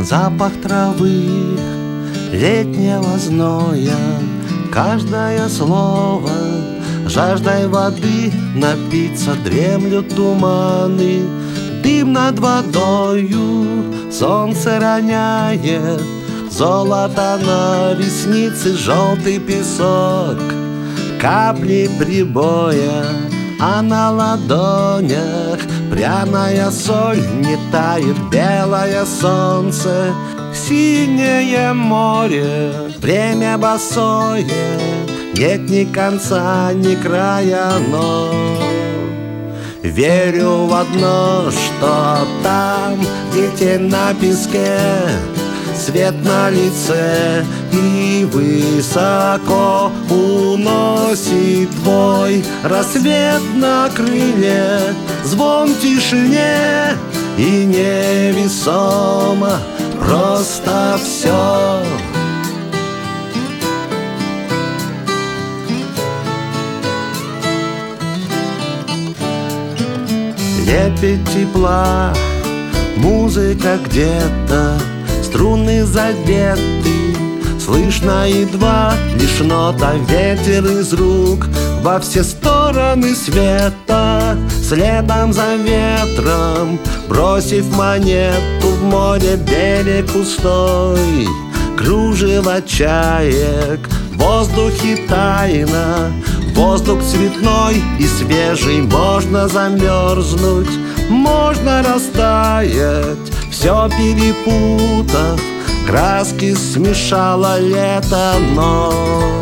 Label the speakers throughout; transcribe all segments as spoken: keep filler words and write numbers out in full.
Speaker 1: запах травы, летнего зноя, каждое слово жаждой воды напиться. Дремлют туманы, дым над водою, солнце роняет золото на ресницы, желтый песок, капли прибоя, а на ладонях пряная соль не тает. Белое солнце, синее море, время босое, нет ни конца, ни края, но верю в одно, что там, где тень на песке, свет на лице, и высоко уносит твой рассвет на крыле. Звон в тишине и невесомо просто все. Лепет тепла, музыка где-то, струны задеты, слышно едва лишь нота. Ветер из рук во все стороны света, следом за ветром, бросив монету в море. Берег пустой, кружево чаек, в воздухе тайна. Воздух цветной и свежий, можно замерзнуть, можно растаять. Все перепутав, краски смешало лето, но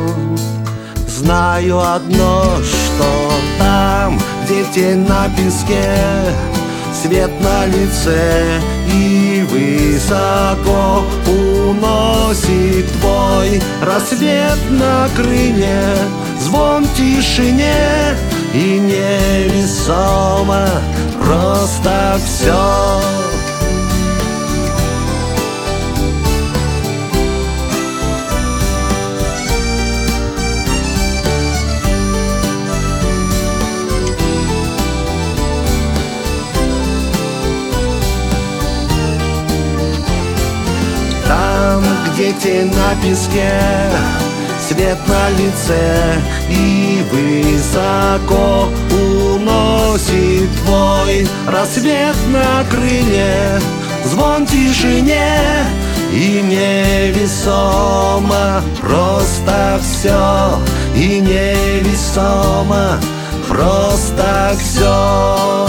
Speaker 1: знаю одно, что там, где тень на песке, свет на лице, и высоко уносит твой рассвет на крыле. Звон в тишине и невесомо просто все. Там, где тень на песке, свет на лице, и высоко уносит твой рассвет на крыле. Звон в тишине и невесомо просто все, и невесомо просто все.